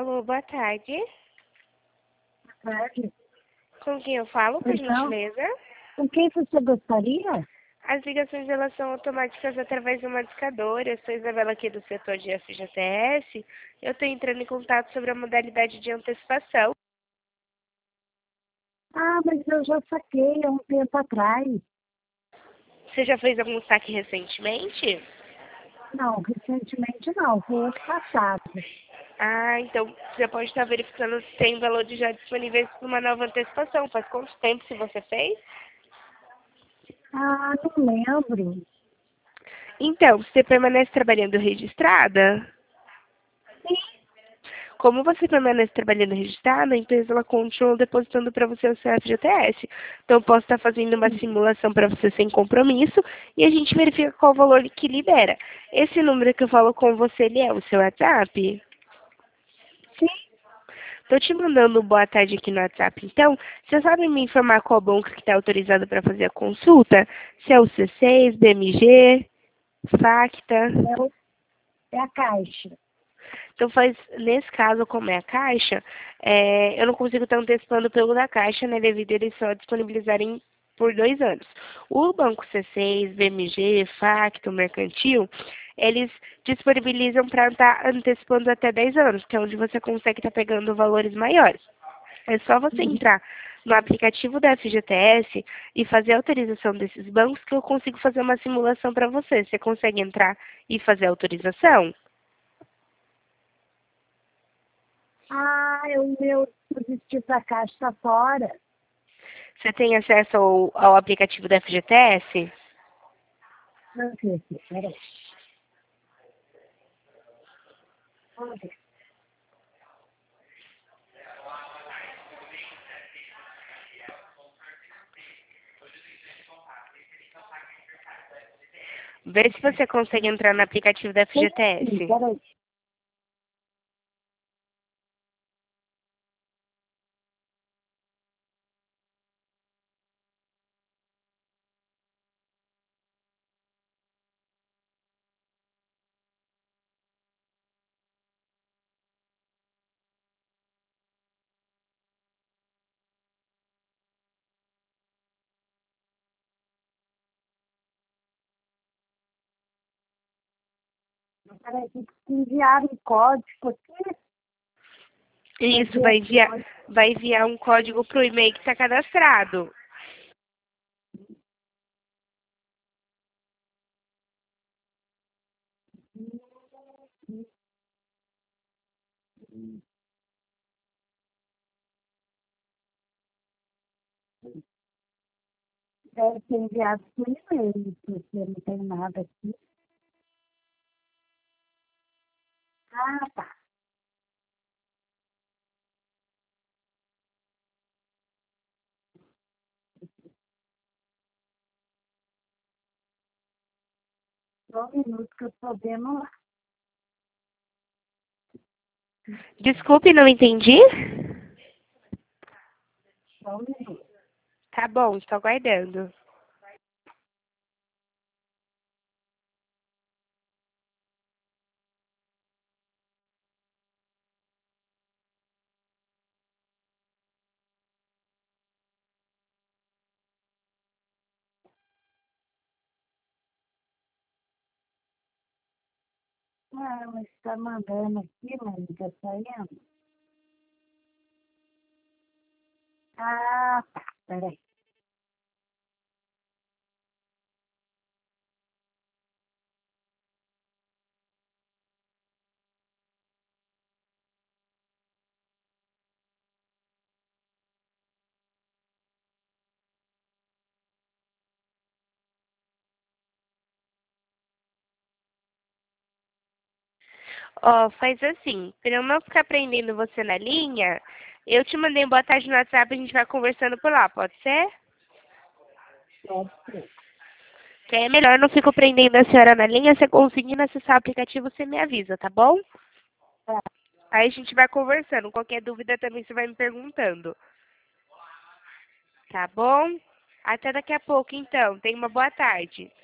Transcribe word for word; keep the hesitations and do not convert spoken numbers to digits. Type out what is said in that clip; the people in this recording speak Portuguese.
Alô, boa tarde. Tarde. Com quem eu falo, por Então, gentileza? com quem você gostaria? As ligações de elas são automáticas através de uma discadora. Eu sou Isabela aqui do setor de F G T S. Eu estou entrando em contato sobre a modalidade de antecipação. Ah, mas eu já saquei há um tempo atrás. Você já fez algum saque recentemente? Não, recentemente não, foi ano passado. Ah, então você pode estar verificando se tem valores já disponíveis para uma nova antecipação. Faz quanto tempo se você fez? Ah, não lembro. Então, você permanece trabalhando registrada? Sim. Como você permanece trabalhando registrada, a empresa ela continua depositando para você o seu F G T S. Então, eu posso estar fazendo uma simulação para você sem compromisso e a gente verifica qual o valor que libera. Esse número que eu falo com você, ele é o seu WhatsApp? Sim. Estou te mandando um boa tarde aqui no WhatsApp. Então, você sabe me informar qual banco que está autorizado para fazer a consulta? Se é o C seis, B M G, Facta? É, o- é a Caixa. Então, faz, nesse caso, como é a Caixa, é, eu não consigo estar antecipando pelo da Caixa, né, devido a eles só disponibilizarem por dois anos. O Banco C seis, B M G, Facto, Mercantil, eles disponibilizam para estar antecipando até dez anos, que é onde você consegue estar pegando valores maiores. É só você Uhum. entrar no aplicativo da F G T S e fazer a autorização desses bancos que eu consigo fazer uma simulação para você. Você consegue entrar e fazer a autorização? Ah, é o meu dispositivo da Caixa está fora. Você tem acesso ao, ao aplicativo da F G T S? Não sei se, peraí. Vamos ver. Vê se você consegue entrar no aplicativo da Sim, sim, F G T S. peraí. Peraí, tem que enviar um código aqui. Isso, Fazer vai aqui, enviar, código. vai enviar um código para o e-mail que está cadastrado. Deve ser enviado por e-mail, porque não tem nada aqui. Ah, tá. Só um minuto que eu estou vendo lá. Desculpe, não entendi? Só um minuto. Tá bom, estou aguardando. Ah, mas está mandando aqui, mas não está saindo. Ah, tá. Peraí. Ó, faz assim, para eu não ficar prendendo você na linha, eu te mandei um boa tarde no WhatsApp e a gente vai conversando por lá, pode ser? Pode ser. Que é melhor, não fico prendendo a senhora na linha, você conseguindo acessar o aplicativo, você me avisa, tá bom? Tá. Aí a gente vai conversando. Qualquer dúvida também você vai me perguntando. Tá bom? Até daqui a pouco, então. Tenha uma boa tarde.